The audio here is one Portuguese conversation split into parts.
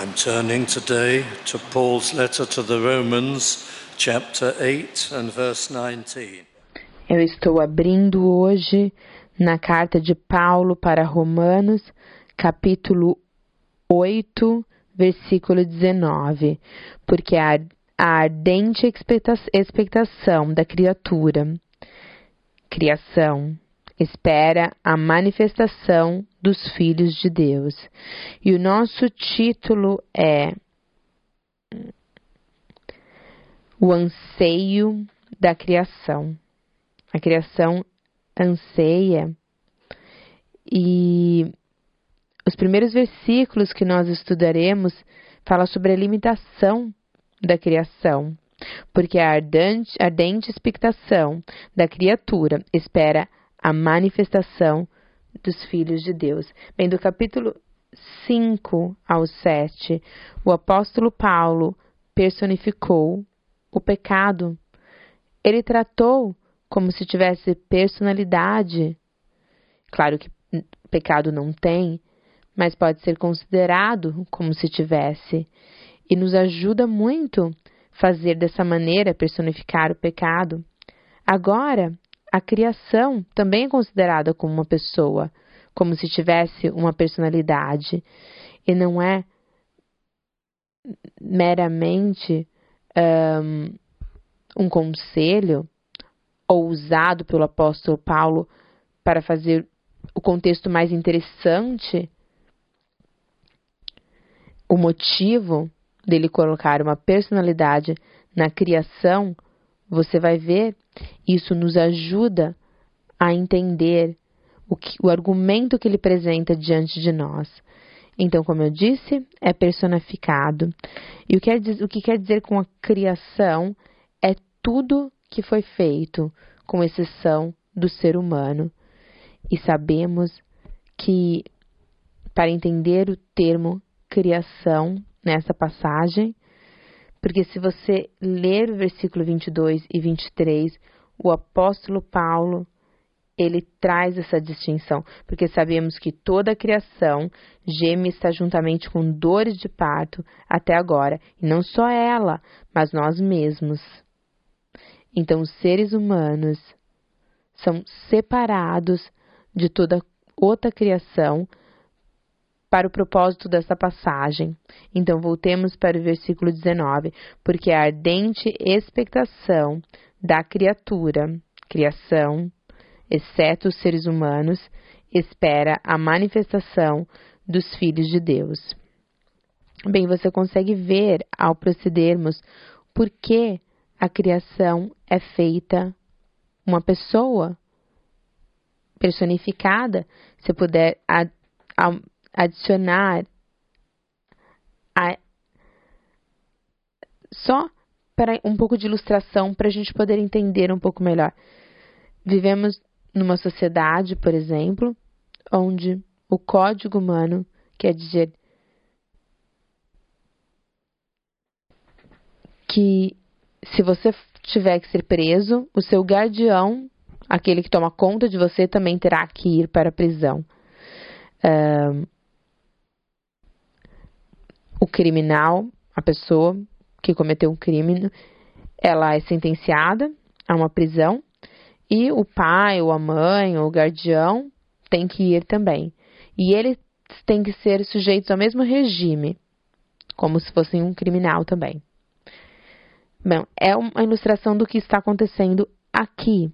I'm turning today to Paul's letter to the Romans, chapter 8 and verse 19. Eu estou abrindo hoje na carta de Paulo para Romanos, capítulo 8, versículo 19, porque a ardente expectação da criação espera a manifestação dos filhos de Deus. E o nosso título é O anseio da criação. A criação anseia, e os primeiros versículos que nós estudaremos falam sobre a limitação da criação, porque a ardente expectação da criatura espera a manifestação dos filhos de Deus. Bem, do capítulo 5 ao 7, o apóstolo Paulo personificou o pecado. Ele tratou como se tivesse personalidade. Claro que pecado não tem, mas pode ser considerado como se tivesse. E nos ajuda muito fazer dessa maneira, personificar o pecado. Agora, a criação também é considerada como uma pessoa, como se tivesse uma personalidade. E não é meramente um conselho ou usado pelo apóstolo Paulo para fazer o contexto mais interessante. O motivo dele colocar uma personalidade na criação, você vai ver, isso nos ajuda a entender o argumento que ele apresenta diante de nós. Então, como eu disse, é personificado. E o que quer dizer com a criação é tudo que foi feito, com exceção do ser humano. E sabemos que, para entender o termo criação nessa passagem, porque se você ler o versículo 22 e 23, o apóstolo Paulo, ele traz essa distinção, porque sabemos que toda a criação geme está juntamente com dores de parto até agora, e não só ela, mas nós mesmos. Então, os seres humanos são separados de toda outra criação para o propósito dessa passagem. Então, voltemos para o versículo 19. Porque a ardente expectação da criação, exceto os seres humanos, espera a manifestação dos filhos de Deus. Bem, você consegue ver, ao procedermos, por que a criação é feita uma pessoa personificada. Se puder adicionar só para um pouco de ilustração, para a gente poder entender um pouco melhor. Vivemos numa sociedade, por exemplo, onde o código humano quer dizer que se você tiver que ser preso, o seu guardião, aquele que toma conta de você, também terá que ir para a prisão. O criminal, a pessoa que cometeu um crime, ela é sentenciada a uma prisão, e o pai, ou a mãe, ou o guardião tem que ir também. E eles têm que ser sujeitos ao mesmo regime, como se fossem um criminal também. Bom, é uma ilustração do que está acontecendo aqui.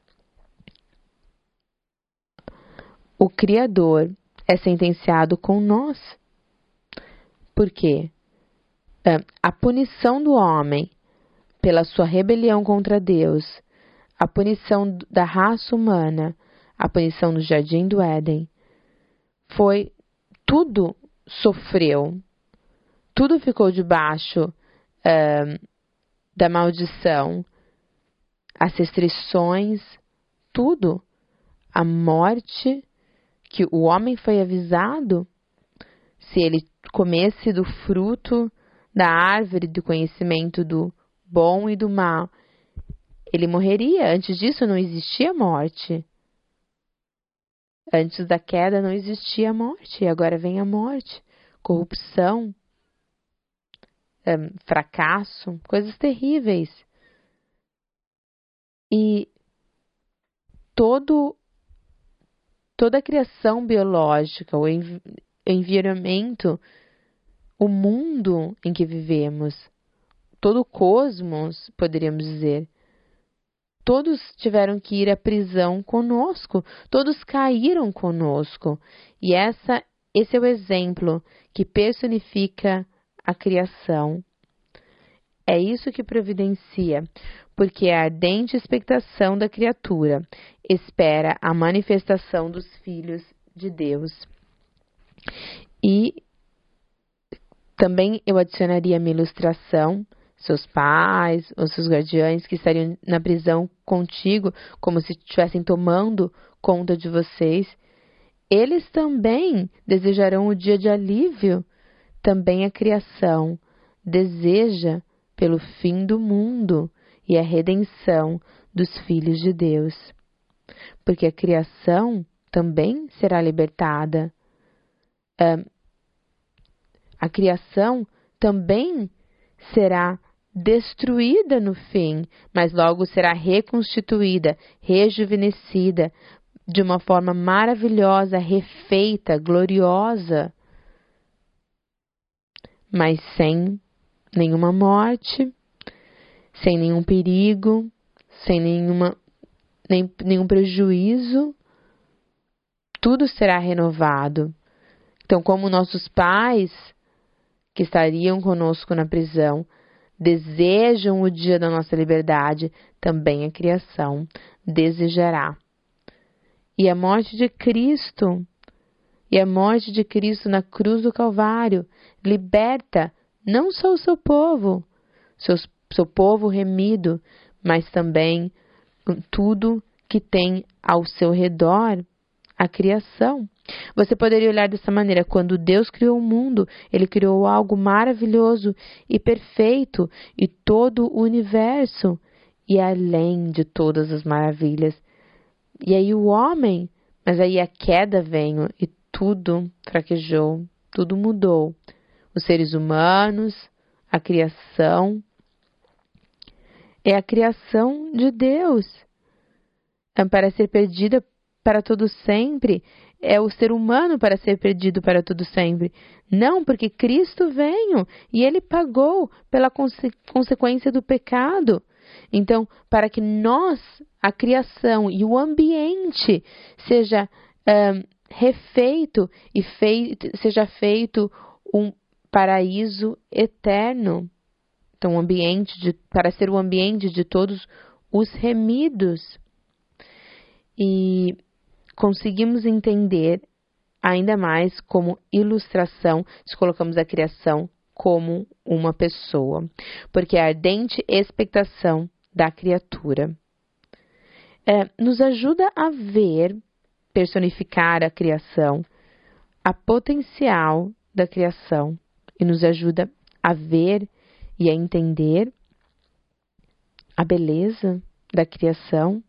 O Criador é sentenciado com nós. Por quê? A punição do homem pela sua rebelião contra Deus, a punição da raça humana, a punição no Jardim do Éden, tudo sofreu, tudo ficou debaixo da maldição, as restrições, tudo, a morte, que o homem foi avisado, se ele comesse do fruto da árvore do conhecimento do bom e do mal, ele morreria. Antes disso não existia morte. Antes da queda não existia morte, e agora vem a morte, corrupção, fracasso, coisas terríveis. E toda a criação biológica, o environmento, o mundo em que vivemos, todo o cosmos, poderíamos dizer, todos tiveram que ir à prisão conosco, todos caíram conosco. E esse é o exemplo que personifica a criação. É isso que providencia, porque a ardente expectação da criatura espera a manifestação dos filhos de Deus. E também eu adicionaria a minha ilustração, seus pais ou seus guardiães que estariam na prisão contigo, como se estivessem tomando conta de vocês, eles também desejarão o dia de alívio. Também a criação deseja pelo fim do mundo e a redenção dos filhos de Deus. Porque a criação também será libertada. A criação também será destruída no fim, mas logo será reconstituída, rejuvenescida, de uma forma maravilhosa, refeita, gloriosa, mas sem nenhuma morte, sem nenhum perigo, sem nenhum prejuízo. Tudo será renovado. Então, como nossos pais, que estariam conosco na prisão, desejam o dia da nossa liberdade, também a criação desejará. E a morte de Cristo na cruz do Calvário liberta não só o seu povo, seu povo remido, mas também tudo que tem ao seu redor, a criação. Você poderia olhar dessa maneira: quando Deus criou o mundo, Ele criou algo maravilhoso e perfeito, e todo o universo, e além de todas as maravilhas. E aí o homem, mas aí a queda veio e tudo fraquejou, tudo mudou. Os seres humanos, a criação, é a criação de Deus. Para ser perdida para todo sempre, é o ser humano para ser perdido para todo sempre. Não, porque Cristo veio e Ele pagou pela consequência do pecado. Então, para que nós, a criação e o ambiente seja refeito e seja feito um paraíso eterno. Então, para ser o ambiente de todos os remidos. E conseguimos entender ainda mais como ilustração se colocamos a criação como uma pessoa, porque a ardente expectação da criatura nos ajuda a ver, personificar a criação, a potencial da criação, e nos ajuda a ver e a entender a beleza da criação.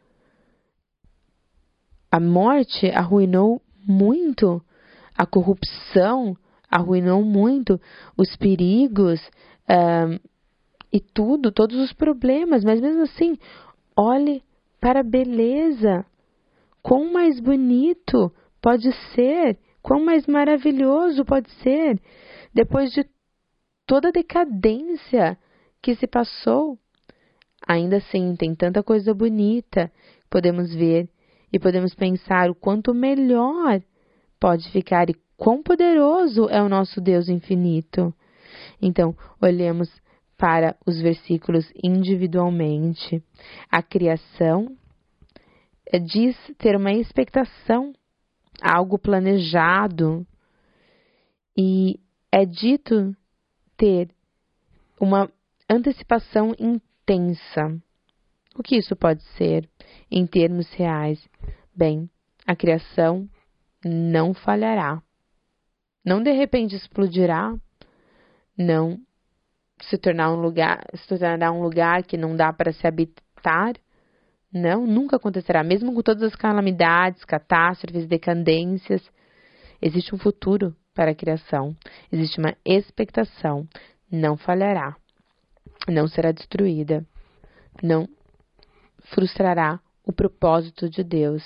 A morte arruinou muito, a corrupção arruinou muito, os perigos e todos os problemas. Mas mesmo assim, olhe para a beleza. Quão mais bonito pode ser, quão mais maravilhoso pode ser, depois de toda a decadência que se passou. Ainda assim, tem tanta coisa bonita que podemos ver. E podemos pensar o quanto melhor pode ficar e quão poderoso é o nosso Deus infinito. Então, olhemos para os versículos individualmente. A criação diz ter uma expectação, algo planejado. E é dito ter uma antecipação intensa. O que isso pode ser em termos reais? Bem, a criação não falhará. Não de repente explodirá. Não se tornará um lugar que não dá para se habitar. Não, nunca acontecerá. Mesmo com todas as calamidades, catástrofes, decadências, existe um futuro para a criação. Existe uma expectação. não falhará, não será destruída, não frustrará o propósito de Deus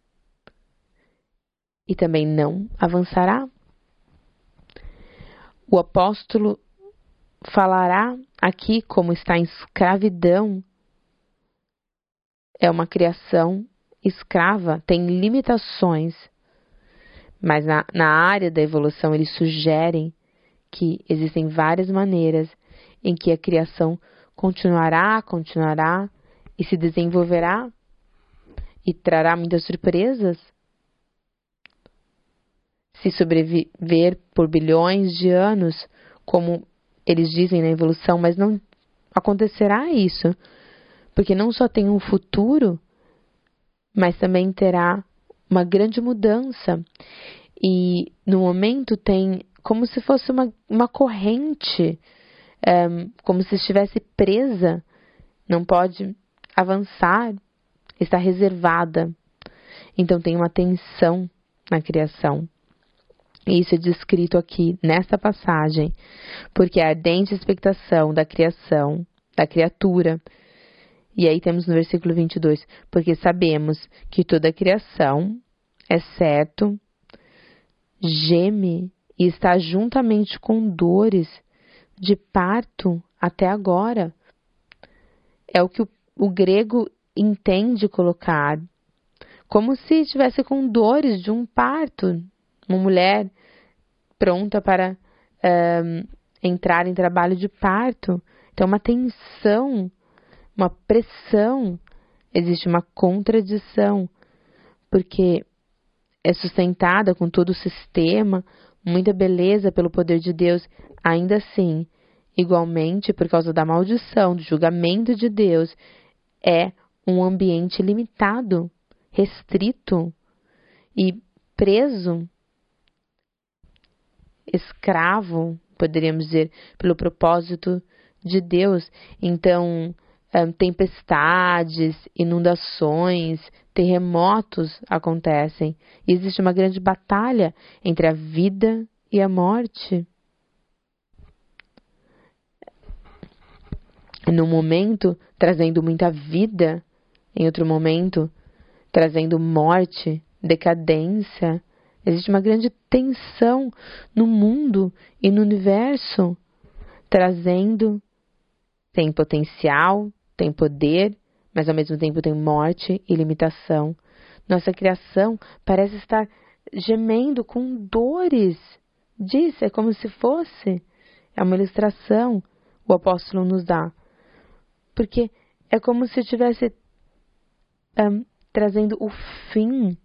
e também não avançará. O apóstolo falará aqui como está em escravidão. É uma criação escrava, tem limitações, mas na área da evolução eles sugerem que existem várias maneiras em que a criação continuará e se desenvolverá e trará muitas surpresas. Se sobreviver por bilhões de anos, como eles dizem na evolução, mas não acontecerá isso, porque não só tem um futuro, mas também terá uma grande mudança. E no momento tem como se fosse uma corrente, como se estivesse presa, não pode avançar, está reservada. Então tem uma tensão na criação. E isso é descrito aqui nesta passagem, porque a ardente expectação da criação, da criatura. E aí temos no versículo 22, porque sabemos que toda a criação, é certo, geme e está juntamente com dores de parto até agora. É o que o grego entende colocar, como se estivesse com dores de um parto. Uma mulher pronta para entrar em trabalho de parto. Então, uma tensão, uma pressão, existe uma contradição, porque é sustentada com todo o sistema, muita beleza pelo poder de Deus, ainda assim, igualmente, por causa da maldição, do julgamento de Deus, é um ambiente limitado, restrito e preso, escravo, poderíamos dizer, pelo propósito de Deus. Então, tempestades, inundações, terremotos acontecem. E existe uma grande batalha entre a vida e a morte. Num momento, trazendo muita vida, em outro momento, trazendo morte, decadência. Existe uma grande tensão no mundo e no universo, trazendo, tem potencial, tem poder, mas ao mesmo tempo tem morte e limitação. Nossa criação parece estar gemendo com dores. Diz, é como se fosse. É uma ilustração o apóstolo nos dá. Porque é como se estivesse trazendo o fim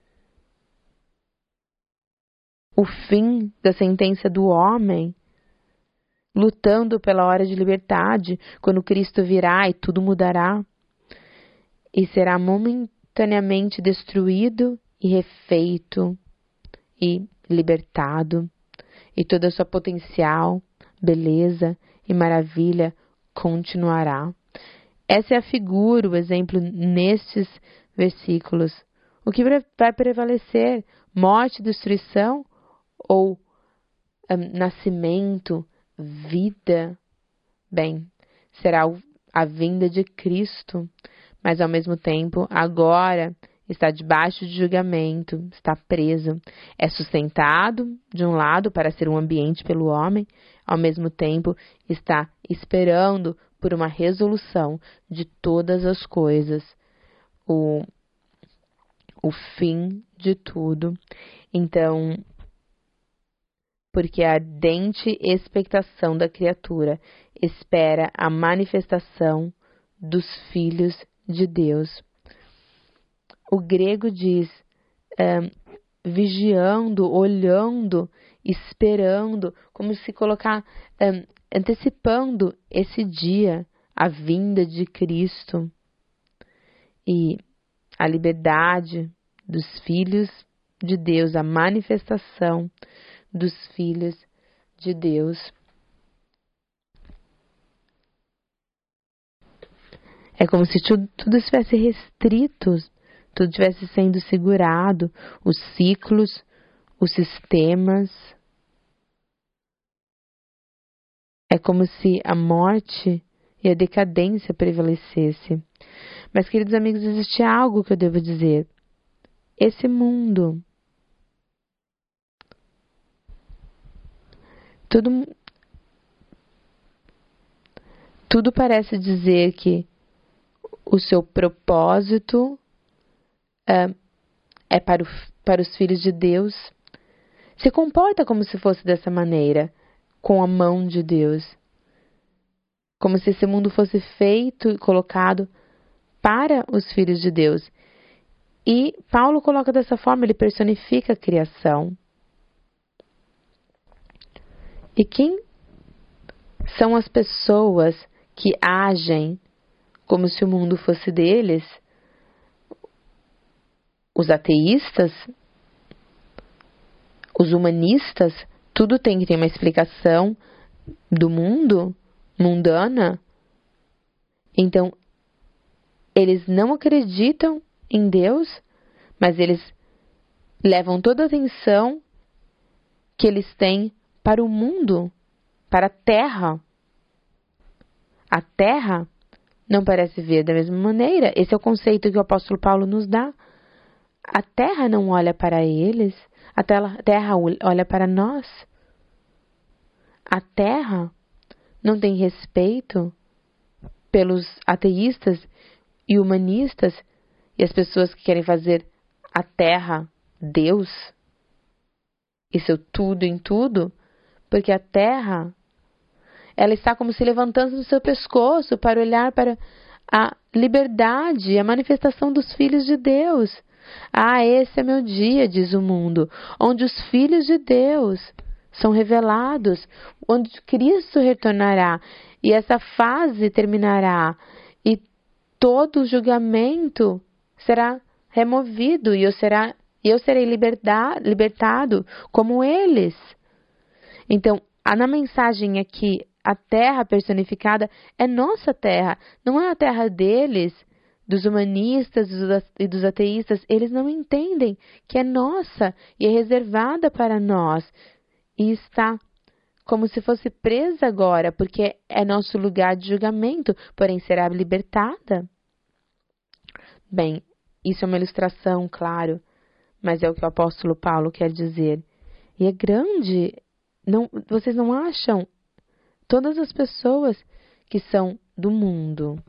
da sentença do homem, lutando pela hora de liberdade, quando Cristo virá e tudo mudará, e será momentaneamente destruído e refeito e libertado, e toda a sua potencial, beleza e maravilha continuará. Essa é a figura, o exemplo nestes versículos. O que vai prevalecer? Morte, destruição ou nascimento, vida? Bem, será a vinda de Cristo, mas ao mesmo tempo agora está debaixo de julgamento, está preso, é sustentado de um lado para ser um ambiente pelo homem, ao mesmo tempo está esperando por uma resolução de todas as coisas, o fim de tudo. Então, porque a ardente expectação da criatura espera a manifestação dos filhos de Deus. O grego diz vigiando, olhando, esperando, como se colocar, antecipando esse dia, a vinda de Cristo e a liberdade dos filhos de Deus, a manifestação dos filhos de Deus. É como se tudo estivesse restrito, tudo estivesse sendo segurado, os ciclos, os sistemas. É É como se a morte e a decadência prevalecesse. Mas, queridos amigos, existe algo que eu devo dizer. Esse mundo, tudo parece dizer que o seu propósito é para os filhos de Deus. Se comporta como se fosse dessa maneira, com a mão de Deus. Como se esse mundo fosse feito e colocado para os filhos de Deus. E Paulo coloca dessa forma, ele personifica a criação. E quem são as pessoas que agem como se o mundo fosse deles? Os ateístas? Os humanistas? Tudo tem que ter uma explicação do mundo, mundana. Então, eles não acreditam em Deus, mas eles levam toda a atenção que eles têm para o mundo, para a terra. A terra não parece ver da mesma maneira. Esse é o conceito que o apóstolo Paulo nos dá. A terra não olha para eles, a terra olha para nós. A terra não tem respeito pelos ateístas e humanistas e as pessoas que querem fazer a terra Deus e seu tudo em tudo, porque a terra, ela está como se levantando no seu pescoço para olhar para a liberdade, a manifestação dos filhos de Deus. Ah, esse é meu dia, diz o mundo, onde os filhos de Deus são revelados, onde Cristo retornará e essa fase terminará e todo o julgamento será removido e eu serei libertado como eles. Então, na mensagem aqui, a terra personificada é nossa terra, não é a terra deles, dos humanistas e dos ateístas. Eles não entendem que é nossa e é reservada para nós e está como se fosse presa agora, porque é nosso lugar de julgamento, porém será libertada. Bem, isso é uma ilustração, claro, mas é o que o apóstolo Paulo quer dizer. E é grande, vocês não acham? Todas as pessoas que são do mundo,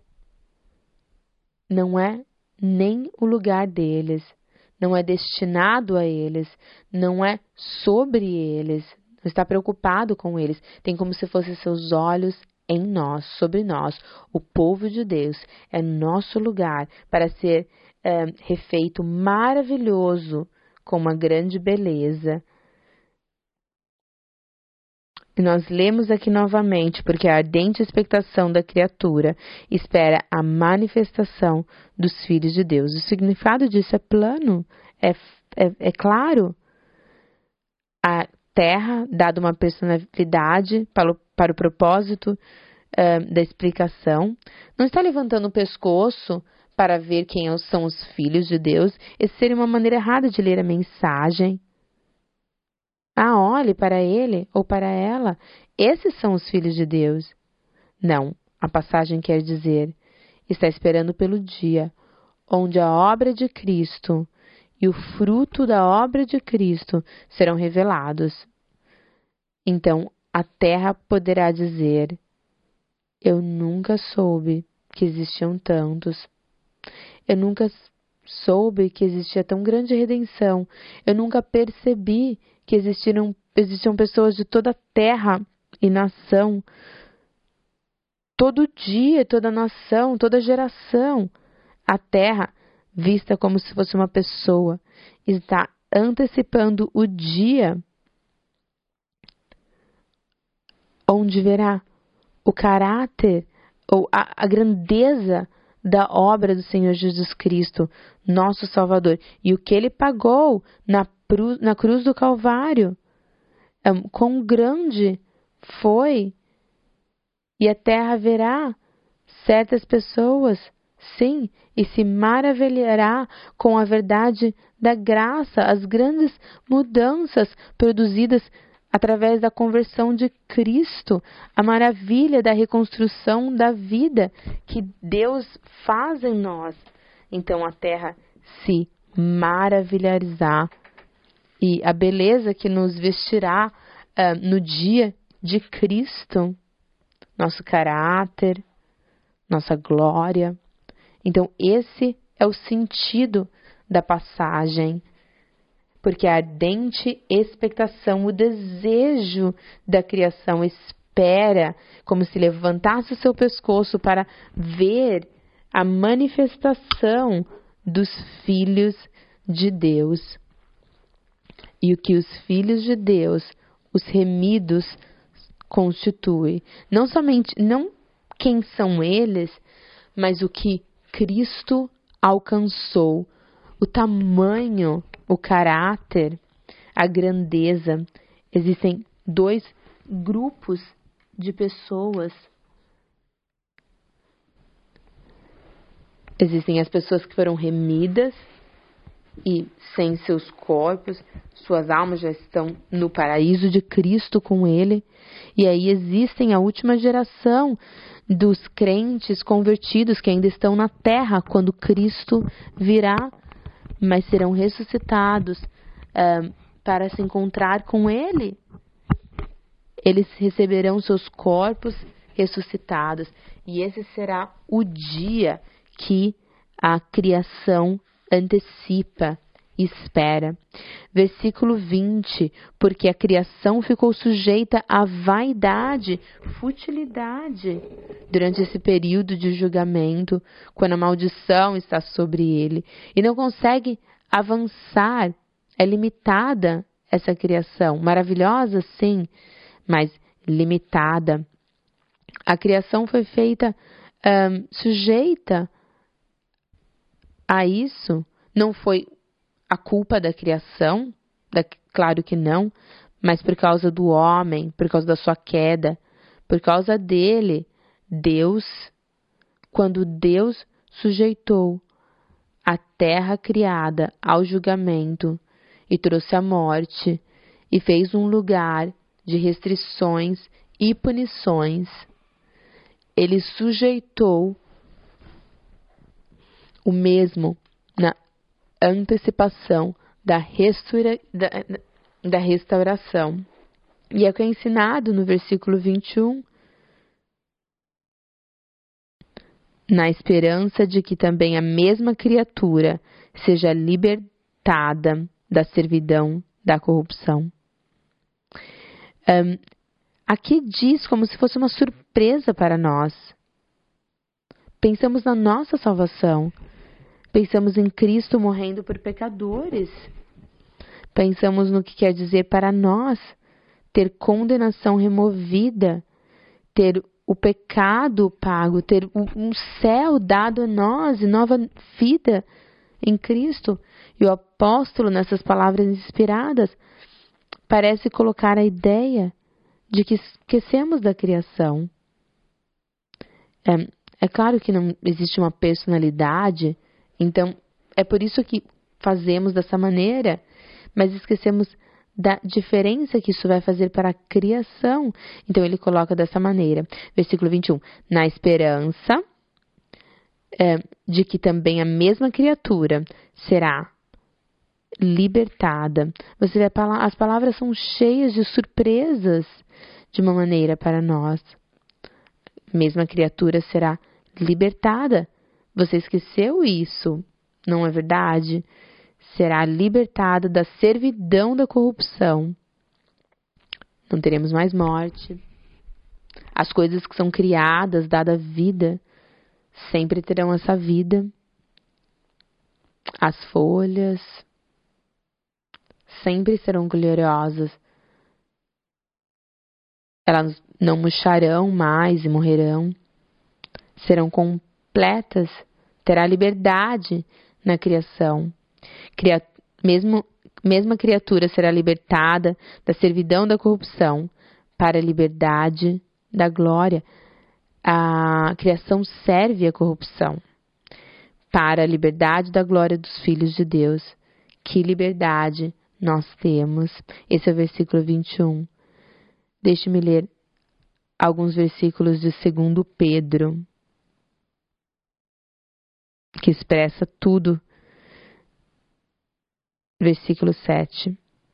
não é nem o lugar deles, não é destinado a eles, não é sobre eles, não está preocupado com eles, tem como se fossem seus olhos em nós, sobre nós. O povo de Deus é nosso lugar para ser refeito maravilhoso, com uma grande beleza. E nós lemos aqui novamente, porque a ardente expectação da criatura espera a manifestação dos filhos de Deus. O significado disso é plano, é claro. A terra, dada uma personalidade para o propósito da explicação, não está levantando o pescoço para ver quem são os filhos de Deus. Essa seria uma maneira errada de ler a mensagem. Olhe para ele ou para ela. Esses são os filhos de Deus. Não, a passagem quer dizer, está esperando pelo dia onde a obra de Cristo e o fruto da obra de Cristo serão revelados. Então, a terra poderá dizer, eu nunca soube que existiam tantos. Eu nunca soube que existia tão grande redenção. Eu nunca percebi que existiam pessoas de toda a terra e nação, todo dia, toda nação, toda geração. A terra, vista como se fosse uma pessoa, está antecipando o dia onde verá o caráter ou a grandeza da obra do Senhor Jesus Cristo, nosso Salvador, e o que Ele pagou na cruz do Calvário. Quão grande foi. E a terra verá certas pessoas, sim, e se maravilhará com a verdade da graça, as grandes mudanças produzidas através da conversão de Cristo, a maravilha da reconstrução da vida que Deus faz em nós. Então a terra se maravilhará e a beleza que nos vestirá no dia de Cristo, nosso caráter, nossa glória. Então esse é o sentido da passagem. Porque a ardente expectação, o desejo da criação espera, como se levantasse o seu pescoço para ver a manifestação dos filhos de Deus. E o que os filhos de Deus, os remidos, constituem. Não quem são eles, mas o que Cristo alcançou. O tamanho, o caráter, a grandeza. Existem dois grupos de pessoas. Existem as pessoas que foram remidas e sem seus corpos, suas almas já estão no paraíso de Cristo com Ele. E aí existem a última geração dos crentes convertidos que ainda estão na terra quando Cristo virá, mas serão ressuscitados para se encontrar com Ele. Eles receberão seus corpos ressuscitados. E esse será o dia que a criação antecipa e espera. Versículo 20. Porque a criação ficou sujeita à vaidade, futilidade, durante esse período de julgamento, quando a maldição está sobre ele, e não consegue avançar. É limitada essa criação. Maravilhosa, sim, mas limitada. A criação foi feita sujeita a isso. Não foi a culpa da criação, claro que não, mas por causa do homem, por causa da sua queda, por causa dele, quando Deus sujeitou a terra criada ao julgamento e trouxe a morte e fez um lugar de restrições e punições, ele sujeitou o mesmo na antecipação da restauração. E é o que é ensinado no versículo 21. Na esperança de que também a mesma criatura seja libertada da servidão da corrupção. Aqui diz como se fosse uma surpresa para nós. Pensamos na nossa salvação. Pensamos em Cristo morrendo por pecadores. Pensamos no que quer dizer para nós ter condenação removida, ter o pecado pago, ter um céu dado a nós e nova vida em Cristo. E o apóstolo, nessas palavras inspiradas, parece colocar a ideia de que esquecemos da criação. É claro que não existe uma personalidade, então é por isso que fazemos dessa maneira, mas esquecemos da diferença que isso vai fazer para a criação. Então ele coloca dessa maneira, versículo 21, na esperança de que também a mesma criatura será libertada. Você vê, as palavras são cheias de surpresas de uma maneira para nós. Mesma criatura será libertada. Você esqueceu isso, não é verdade? Será libertada da servidão da corrupção. Não teremos mais morte. As coisas que são criadas, dada vida, sempre terão essa vida. As folhas sempre serão gloriosas. Elas não murcharão mais e morrerão. Serão completas. Terá liberdade na criação. Mesma criatura será libertada da servidão da corrupção para a liberdade da glória. A criação serve à corrupção para a liberdade da glória dos filhos de Deus. Que liberdade nós temos. Esse é o versículo 21. Deixe-me ler alguns versículos de 2 Pedro, que expressa tudo. Versículo 7.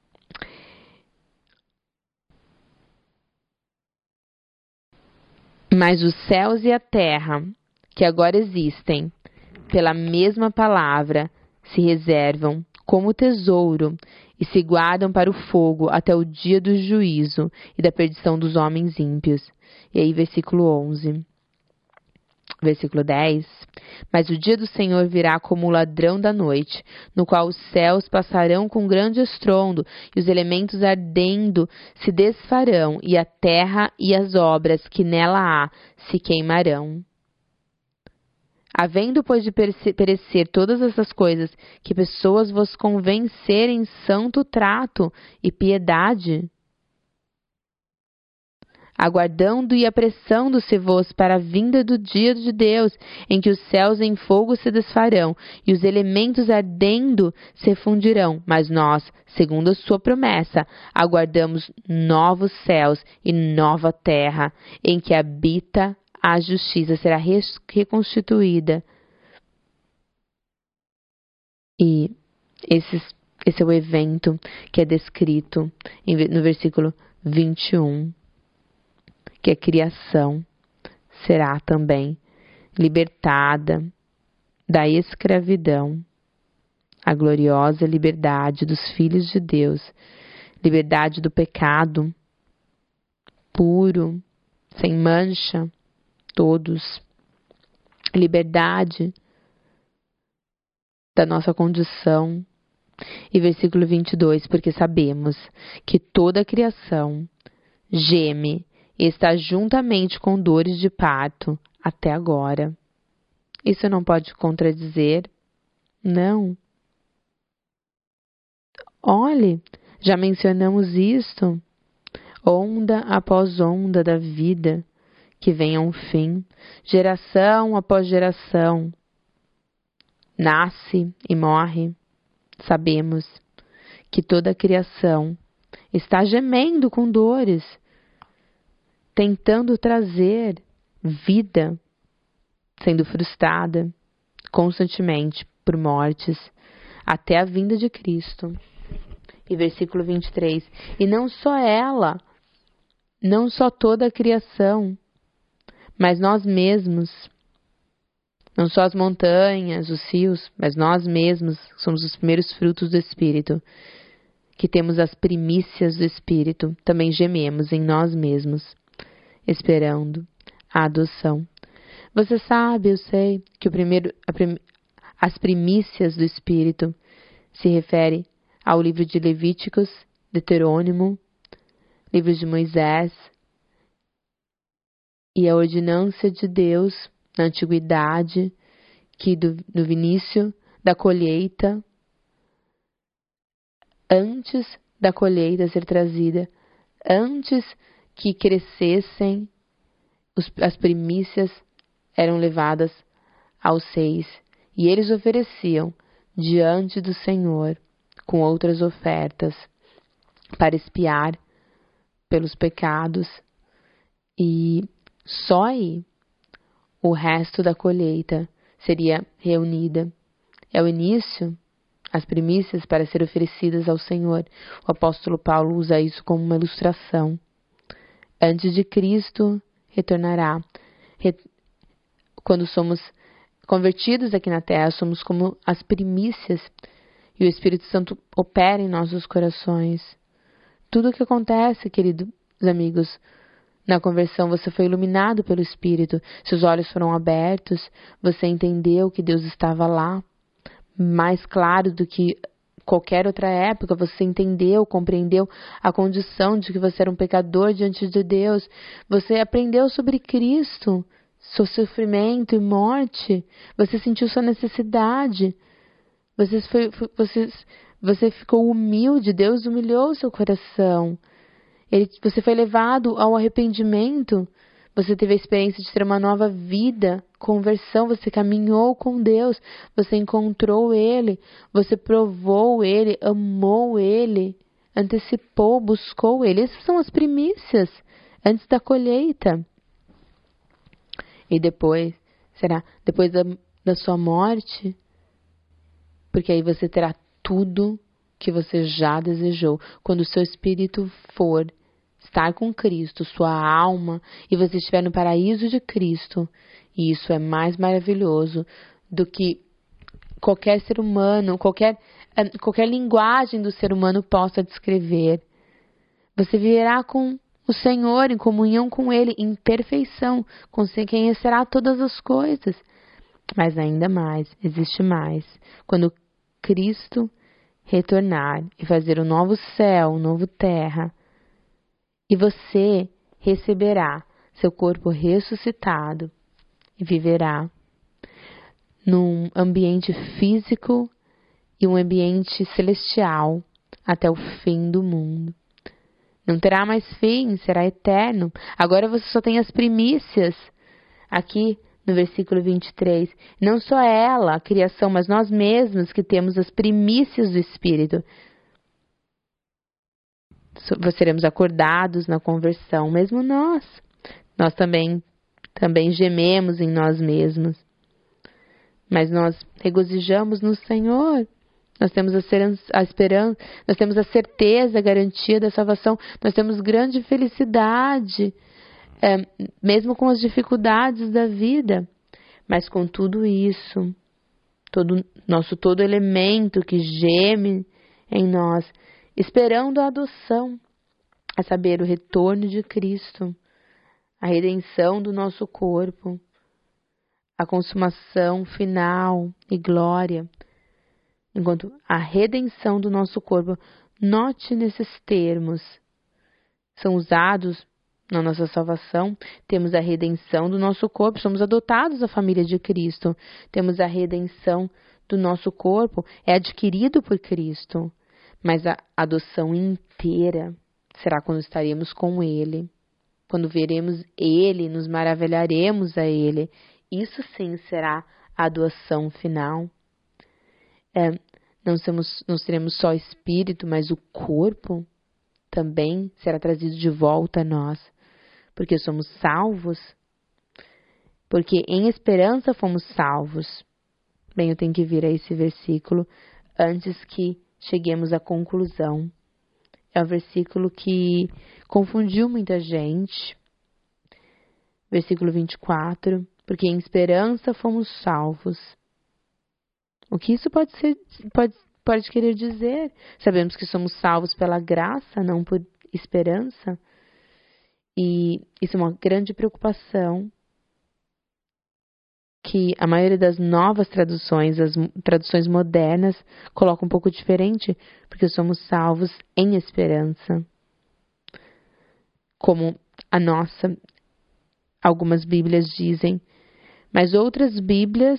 Mas os céus e a terra, que agora existem, pela mesma palavra, se reservam como tesouro e se guardam para o fogo até o dia do juízo e da perdição dos homens ímpios. E aí, versículo 11. Versículo 10. Mas o dia do Senhor virá como o ladrão da noite, no qual os céus passarão com grande estrondo, e os elementos ardendo se desfarão, e a terra e as obras que nela há se queimarão. Havendo, pois, de perecer todas essas coisas, que pessoas vos convencerem santo trato e piedade, aguardando e apressando-se-vos para a vinda do dia de Deus, em que os céus em fogo se desfarão, e os elementos ardendo se fundirão. Mas nós, segundo a sua promessa, aguardamos novos céus e nova terra, em que habita a justiça, será reconstituída. E esse é o evento que é descrito no versículo 21. Que a criação será também libertada da escravidão, a gloriosa liberdade dos filhos de Deus, liberdade do pecado, puro, sem mancha, todos, liberdade da nossa condição. E versículo 22, porque sabemos que toda a criação geme e está juntamente com dores de parto até agora. Isso não pode contradizer? Não. Olhe, já mencionamos isto. Onda após onda da vida, que vem a um fim, geração após geração, nasce e morre. Sabemos que toda a criação está gemendo com dores, tentando trazer vida, sendo frustrada constantemente por mortes, até a vinda de Cristo. E versículo 23, e não só ela, não só toda a criação, mas nós mesmos, não só as montanhas, os rios, mas nós mesmos somos os primeiros frutos do Espírito, que temos as primícias do Espírito, também gememos em nós mesmos, esperando a adoção. Você sabe, eu sei, que as primícias do Espírito se refere ao livro de Levíticos, Deuterônimo, livro de Moisés, e a ordenança de Deus na antiguidade, que no início da colheita, antes da colheita ser trazida, antes que crescessem, as primícias eram levadas aos reis, e eles ofereciam diante do Senhor com outras ofertas para expiar pelos pecados, e só aí o resto da colheita seria reunida. É o início, as primícias para ser oferecidas ao Senhor. O apóstolo Paulo usa isso como uma ilustração. Antes de Cristo retornará. Quando somos convertidos aqui na terra, somos como as primícias, e o Espírito Santo opera em nossos corações. Tudo o que acontece, queridos amigos, na conversão, você foi iluminado pelo Espírito, seus olhos foram abertos, você entendeu que Deus estava lá, mais claro do que qualquer outra época, você entendeu, compreendeu a condição de que você era um pecador diante de Deus, você aprendeu sobre Cristo, seu sofrimento e morte, você sentiu sua necessidade, você ficou humilde, Deus humilhou o seu coração, você foi levado ao arrependimento, você teve a experiência de ter uma nova vida, conversão, você caminhou com Deus, você encontrou Ele, você provou Ele, amou Ele, antecipou, buscou Ele. Essas são as primícias antes da colheita. E depois, será depois da sua morte? Porque aí você terá tudo que você já desejou. Quando o seu espírito for estar com Cristo, sua alma, e você estiver no paraíso de Cristo, e isso é mais maravilhoso do que qualquer ser humano, qualquer linguagem do ser humano possa descrever. Você viverá com o Senhor, em comunhão com Ele, em perfeição, com quem será todas as coisas. Mas ainda mais, existe mais. Quando Cristo retornar e fazer um novo céu, um novo terra, e você receberá seu corpo ressuscitado e viverá num ambiente físico e um ambiente celestial até o fim do mundo. Não terá mais fim, será eterno. Agora você só tem as primícias. Aqui no versículo 23. Não só ela, a criação, mas nós mesmos que temos as primícias do Espírito. Seremos acordados na conversão, mesmo nós. Nós também gememos em nós mesmos. Mas nós regozijamos no Senhor. Nós temos a esperança, nós temos a certeza, a garantia da salvação. Nós temos grande felicidade, mesmo com as dificuldades da vida. Mas com tudo isso, todo elemento que geme em nós, esperando a adoção, a saber, o retorno de Cristo, a redenção do nosso corpo, a consumação final e glória. Enquanto a redenção do nosso corpo, note nesses termos, são usados na nossa salvação. Temos a redenção do nosso corpo, somos adotados à família de Cristo. Temos a redenção do nosso corpo, é adquirido por Cristo. Mas a adoção inteira será quando estaremos com Ele. Quando veremos Ele, nos maravilharemos a Ele. Isso sim será a adoção final. Não seremos só espírito, mas o corpo também será trazido de volta a nós. Porque somos salvos. Porque em esperança fomos salvos. Bem, eu tenho que vir a esse versículo antes que cheguemos à conclusão. É um versículo que confundiu muita gente. Versículo 24. Porque em esperança fomos salvos. O que isso pode querer dizer? Sabemos que somos salvos pela graça, não por esperança. E isso é uma grande preocupação que a maioria das novas traduções, as traduções modernas, colocam um pouco diferente, porque somos salvos em esperança. Como a nossa, algumas Bíblias dizem, mas outras Bíblias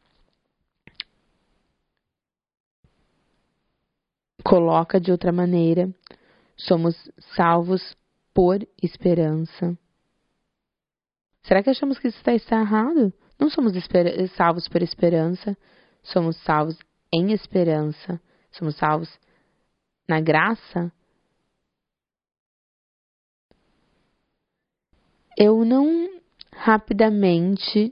coloca de outra maneira, somos salvos por esperança. Será que achamos que isso está errado? Não somos salvos por esperança, somos salvos em esperança, somos salvos na graça. Eu não rapidamente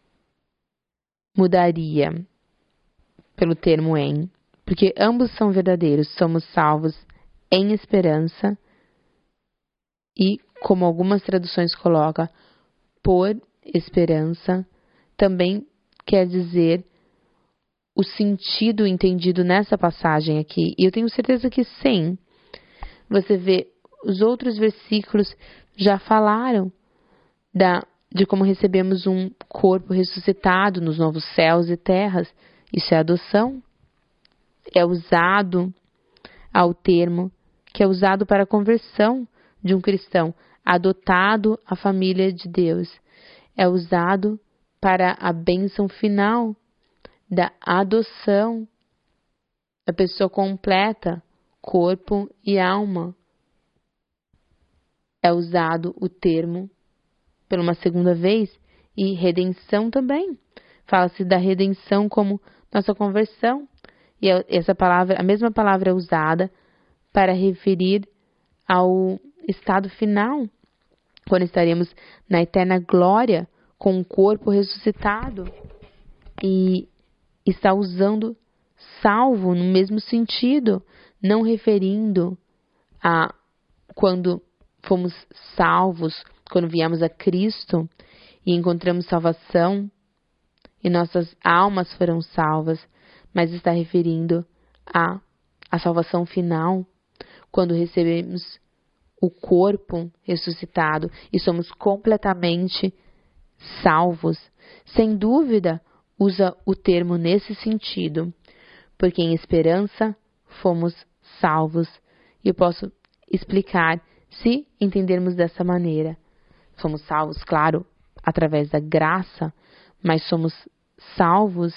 mudaria pelo termo em, porque ambos são verdadeiros. Somos salvos em esperança e, como algumas traduções colocam, por esperança, também quer dizer o sentido entendido nessa passagem aqui. E eu tenho certeza que sim. Você vê, os outros versículos já falaram de como recebemos um corpo ressuscitado nos novos céus e terras. Isso é adoção. É usado ao termo que é usado para a conversão de um cristão adotado à família de Deus. É usado para a bênção final da adoção da pessoa completa, corpo e alma. É usado o termo pela uma segunda vez, e redenção também. Fala-se da redenção como nossa conversão. E essa palavra, a mesma palavra é usada para referir ao estado final, quando estaremos na eterna glória com um corpo ressuscitado. E está usando salvo no mesmo sentido, não referindo a quando fomos salvos, quando viemos a Cristo e encontramos salvação e nossas almas foram salvas, mas está referindo a salvação final, quando recebemos o corpo ressuscitado e somos completamente salvos. Sem dúvida, usa o termo nesse sentido, porque em esperança fomos salvos. E eu posso explicar se entendermos dessa maneira. Somos salvos, claro, através da graça, mas somos salvos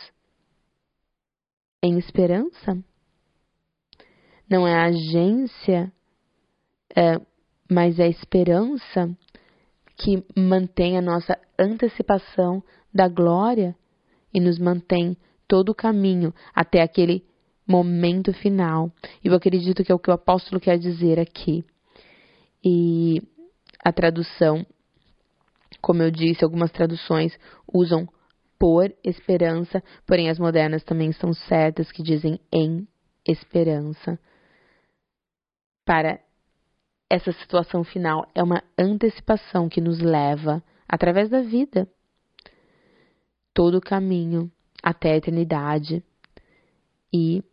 em esperança. Não é a agência, mas é a esperança que mantém a nossa antecipação da glória e nos mantém todo o caminho até aquele momento final. E eu acredito que é o que o apóstolo quer dizer aqui. E a tradução, como eu disse, algumas traduções usam por esperança, porém as modernas também estão certas, que dizem em esperança. Para essa situação final, é uma antecipação que nos leva, através da vida, todo o caminho até a eternidade e,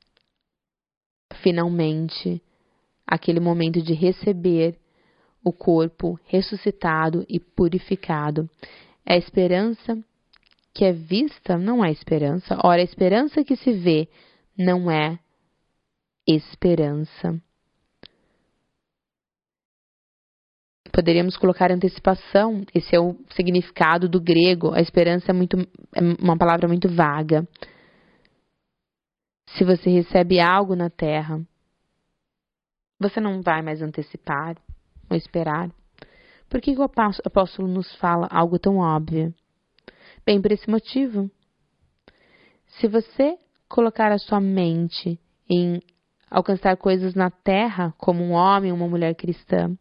finalmente, aquele momento de receber o corpo ressuscitado e purificado. É a esperança que é vista, não é esperança. Ora, a esperança que se vê não é esperança. Poderíamos colocar antecipação, esse é o significado do grego. A esperança é uma palavra muito vaga. Se você recebe algo na terra, você não vai mais antecipar ou esperar. Por que o apóstolo nos fala algo tão óbvio? Bem, por esse motivo. Se você colocar a sua mente em alcançar coisas na terra, como um homem ou uma mulher cristã,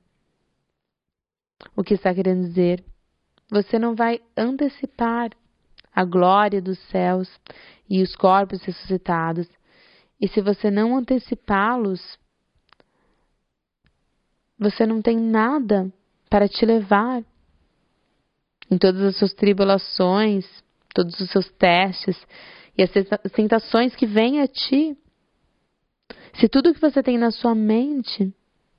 o que está querendo dizer? Você não vai antecipar a glória dos céus e os corpos ressuscitados. E se você não antecipá-los, você não tem nada para te levar em todas as suas tribulações, todos os seus testes e as tentações que vêm a ti. Se tudo que você tem na sua mente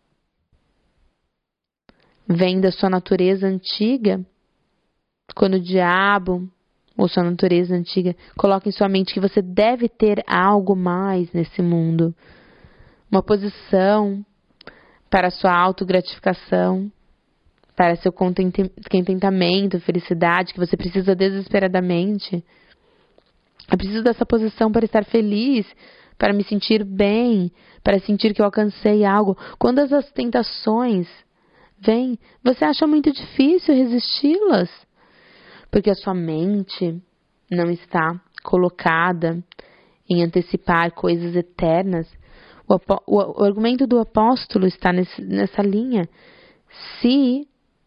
vem da sua natureza antiga, quando o diabo ou sua natureza antiga coloca em sua mente que você deve ter algo mais nesse mundo, uma posição para a sua autogratificação, para seu contentamento, felicidade, que você precisa desesperadamente. Eu preciso dessa posição para estar feliz, para me sentir bem, para sentir que eu alcancei algo. Quando as tentações vêm, você acha muito difícil resisti-las, porque a sua mente não está colocada em antecipar coisas eternas. O argumento do apóstolo está nessa linha. Se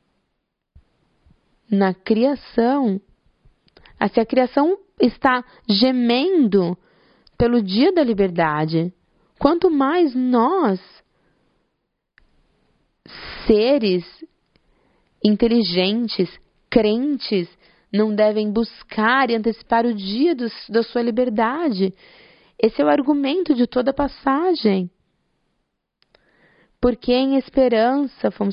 na criação, se a criação está gemendo pelo dia da liberdade, quanto mais nós, seres inteligentes, crentes, não devem buscar e antecipar o dia da sua liberdade. Esse é o argumento de toda a passagem. Porque em esperança fomos...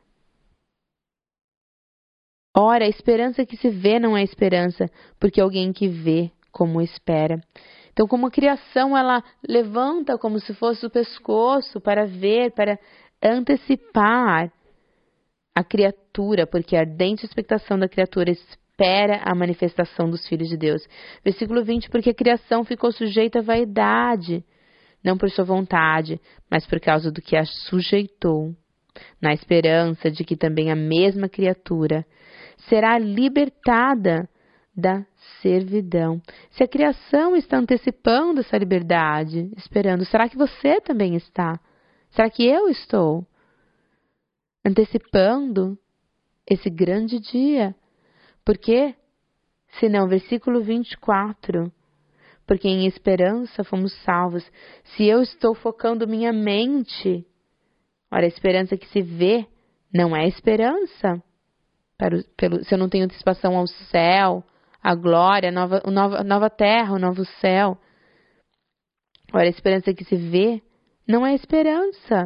Ora, a esperança que se vê não é esperança, porque alguém que vê como espera. Então, como a criação, ela levanta como se fosse o pescoço para ver, para antecipar a criatura, porque a ardente expectação da criatura espera a manifestação dos filhos de Deus. Versículo 20, porque a criação ficou sujeita à vaidade, não por sua vontade, mas por causa do que a sujeitou, na esperança de que também a mesma criatura será libertada da servidão. Se a criação está antecipando essa liberdade, esperando, será que você também está? Será que eu estou antecipando esse grande dia? Porque, senão, versículo 24, porque em esperança fomos salvos. Se eu estou focando minha mente, ora, a esperança que se vê não é esperança. Se eu não tenho antecipação ao céu, à glória, a nova terra, o novo céu. Ora, a esperança que se vê não é esperança.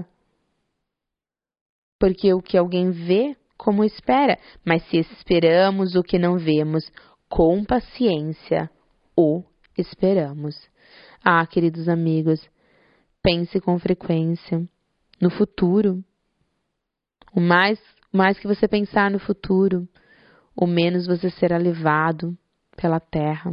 Porque o que alguém vê, como espera. Mas se esperamos o que não vemos, com paciência, o esperamos. Ah, queridos amigos, pense com frequência no futuro. O mais que você pensar no futuro, o menos você será levado pela terra.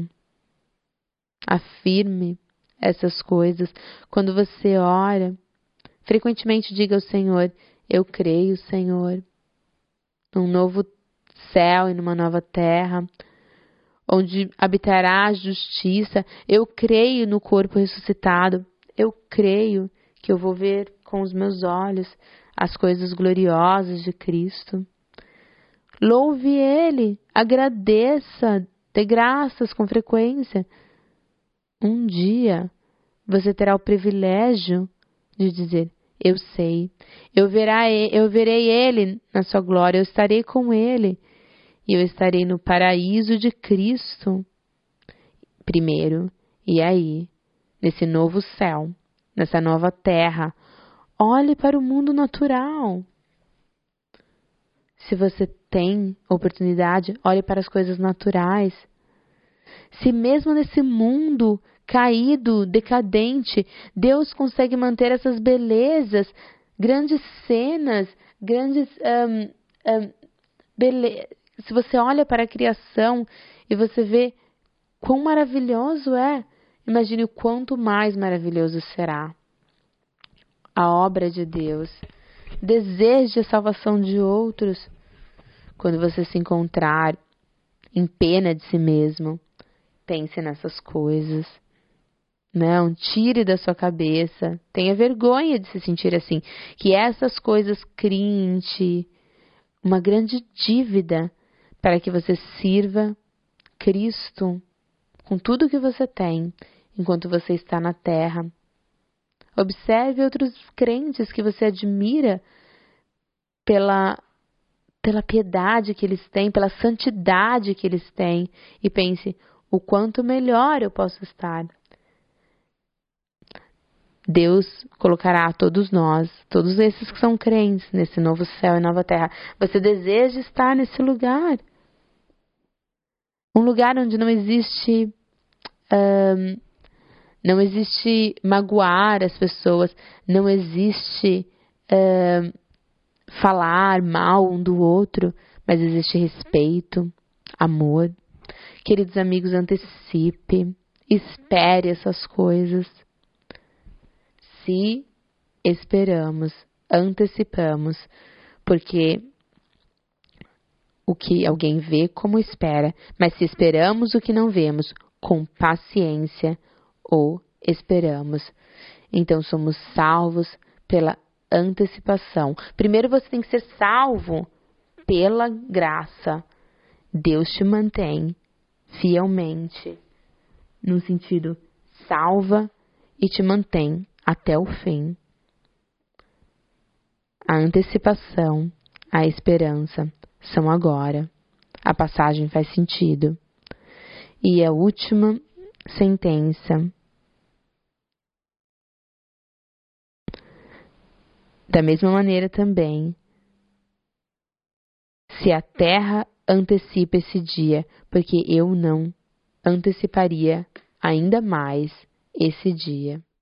Afirme essas coisas. Quando você ora, frequentemente diga ao Senhor: eu creio, Senhor, num novo céu e numa nova terra, onde habitará a justiça. Eu creio no corpo ressuscitado. Eu creio que eu vou ver com os meus olhos as coisas gloriosas de Cristo. Louve Ele, agradeça, dê graças com frequência. Um dia você terá o privilégio de dizer: eu sei, eu verei Ele na sua glória, eu estarei com Ele. E eu estarei no paraíso de Cristo primeiro. E aí, nesse novo céu, nessa nova terra, olhe para o mundo natural. Se você tem oportunidade, olhe para as coisas naturais. Se mesmo nesse mundo caído, decadente, Deus consegue manter essas belezas, grandes cenas, grandes se você olha para a criação e você vê quão maravilhoso é, imagine o quanto mais maravilhoso será a obra de Deus. Deseje a salvação de outros. Quando você se encontrar em pena de si mesmo, pense nessas coisas. Não, tire da sua cabeça. Tenha vergonha de se sentir assim. Que essas coisas criem em ti uma grande dívida para que você sirva Cristo com tudo que você tem enquanto você está na terra. Observe outros crentes que você admira pela piedade que eles têm, pela santidade que eles têm, e pense: o quanto melhor eu posso estar. Deus colocará todos nós, todos esses que são crentes, nesse novo céu e nova terra. Você deseja estar nesse lugar? Um lugar onde não existe magoar as pessoas, não existe falar mal um do outro, mas existe respeito, amor. Queridos amigos, antecipe, espere essas coisas. Se esperamos, antecipamos, porque o que alguém vê como espera, mas se esperamos o que não vemos, com paciência o esperamos. Então somos salvos pela antecipação. Primeiro você tem que ser salvo pela graça. Deus te mantém fielmente, no sentido salva e te mantém até o fim. A antecipação, a esperança são agora. A passagem faz sentido. E a última sentença. Da mesma maneira também, se a terra antecipa esse dia, porque eu não anteciparia ainda mais esse dia.